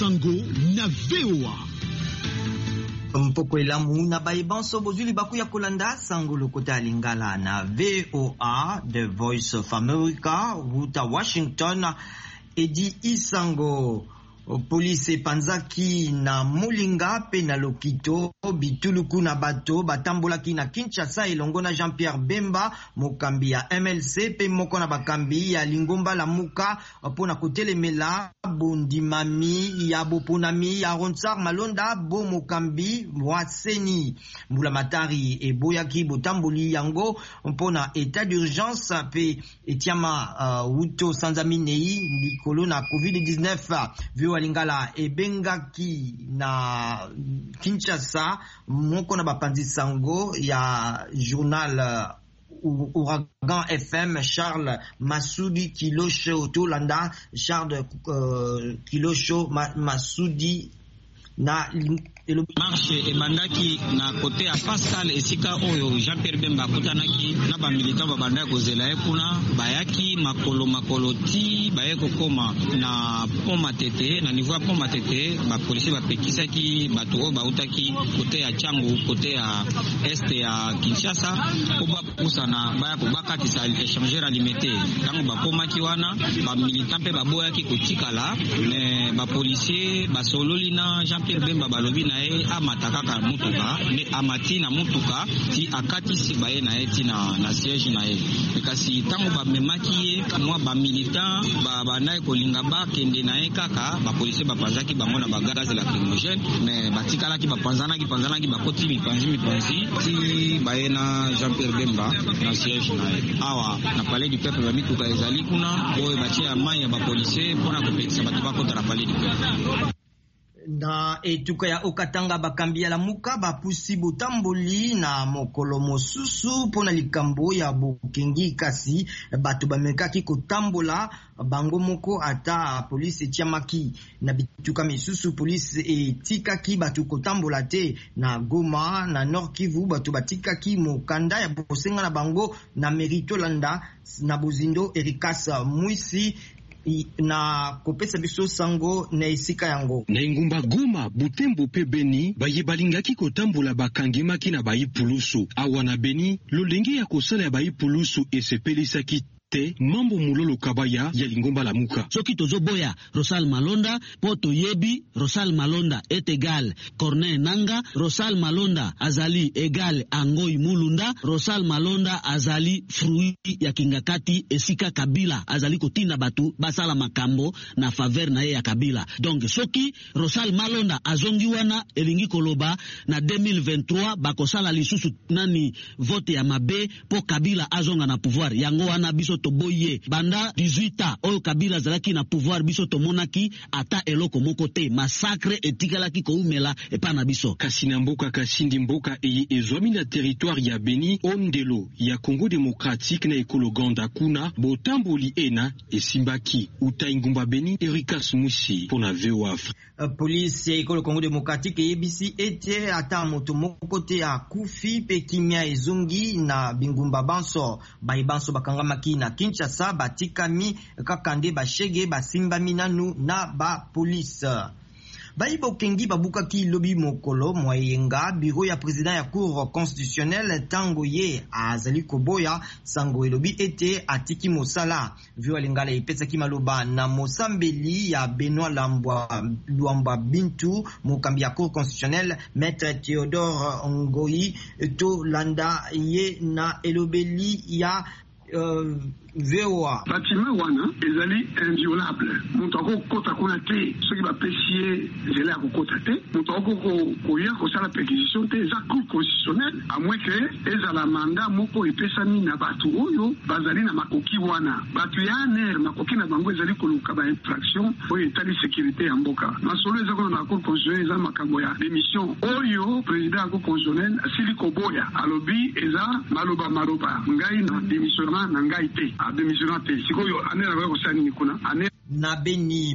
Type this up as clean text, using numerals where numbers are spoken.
Sango na VOA. Mpoko elamu na baibanso bozuli baku ya kolanda sango lokota lingala na VOA, The Voice of America, Ruta Washington, Edi Isango. Police panzaki na Molinga pe na Lokito bituluku na bato batambolaki na Kinshasa elongo na Jean-Pierre Bemba mokambi ya MLC pe moko na bakambi ya Lingomba la Muka pona kotelemela bondimami ya boponami ya Ronsard Malonda bo mokambi Mwaseni Mbula Matari eboyaki botamboli yango pona état d'urgence pe etiama uto sanzaminei likolo na COVID-19 Lingala ebengaki na Kinshasa moko na bapanzi sango ya journal Ouragan FM Charles Masudi Kilosho Tolanda Charles Kilosho Masudi na marche ebandaki na kote ya Pascal esika oyo Jean-Pierre Bemba kutanaki na ba militant babanda kozela ekuna bayaki makolo ti bayeko koma na pont Matete na niveau ya pont Matete ba police ba pekisaki bato oyo bautaki kote ya Changu kote ya este ya Kinshasa ko ba pusana baya ko bakatisa échangeur alimité tango bakomaki wana ba militant pe baboyaki kotikala mais ba policier ba sololi na Jean-Pierre Bemba balobi na amataka ka mutuka me amati na mutuka ti akatisi baye na eti na siège na ye kasi tango ba memaki ye mwa ba militant ba nae kolinga ba kende na ye kaka ba policier ba panzaki bango na ba gaz lacrymogène mais batikala ki ba panzanaki ba koti mipanzi ti baye na Jean-Pierre Bemba na siège na ye awa na palais du peuple ba mituka ezali kuna oyo batia mai ya ba policier pona kopekisa bato bakota na palais du peuple. Na etuka ya Okatanga bakambi ya Lamuka bapusi botamboli na mokolo mosusu pona likambo ya bokengi kasi bato bamekaki kotambola bango moko ata polisi etiamaki na bituka misusu polisi etikaki bato kotambola te na Goma na Nord Kivu bato batikaki mokanda ya bosenga na bango na Meritolanda na Bozindo Erikas Mwisi na kopesa biso sango na esika yango na ingumba Goma Butembo pe Beni baye balingaki kotambola bakangemaki na bayipulusu awa na Beni lolenge ya kosala ya bayipulusu esepelisaki te mambo mulolo kabaya ya Lingomba la Muka soki tozoboya Rosal Malonda poto yebi Rosal Malonda est égal Corneille Nanga Rosal Malonda azali égal Angoi Mulunda Rosal Malonda azali fruit ya kingakati esika Kabila azali kotinda batu basala makambo na faveur na ye ya Kabila donc soki Rosal Malonda azongi wana elingi koloba na 2023 bakosala lisusu nani vote ya mabe po Kabila azonga na pouvoir yango wana biso toboye banda 18 oyo Kabila zalaki na pouvoir biso tomonaki ata eloko moko te massacre etikalaki koumela epa na biso kasi na mboka kasindi mboka eye ezwami na territoire ya Beni ondelo ya Congo démocratique na ekologanda kuna botamboli ena esimbaki uta ingumba Beni Erikas Musi pona VOA. Police ya ekolo Congo démocratique yebisi ete ata moto moko te akufi pe kimia ezongi na bingumba banso baibanso bakangamaki na Kinshasa batikami kakande bashege basimbami nanu na ba police. Baibo kengi babukaki lobi mokolo moyenga biro ya président ya cour constitutionnelle tango ye azali koboya sango elobi ete atiki mosala vio alingala ipesaki maloba na mosambeli ya Benoît Luamba Bintu mokambi ya cour constitutionnelle maître Théodore Ngoyi to landa ye na elobeli ya VOA. Bâtiment wana ezali inviolable. Montako kota kuna te, soki ba pesier zela ko kota te. Montako ko ya ko sala perquisition te za cour constitutionnelle à moins que ezala mandat moko epesani na batu oyo bazali na makoki wana. Batu ya ner makoki na bango ezali ko luka ba infraction oyo etali sécurité ya mboka. Masolo ezako na cour constitutionnelle eza makambo ya démission oyo président ya cour constitutionnelle asili koboya alobi eza maloba ngai na démissionnement na ngai te. Na Beni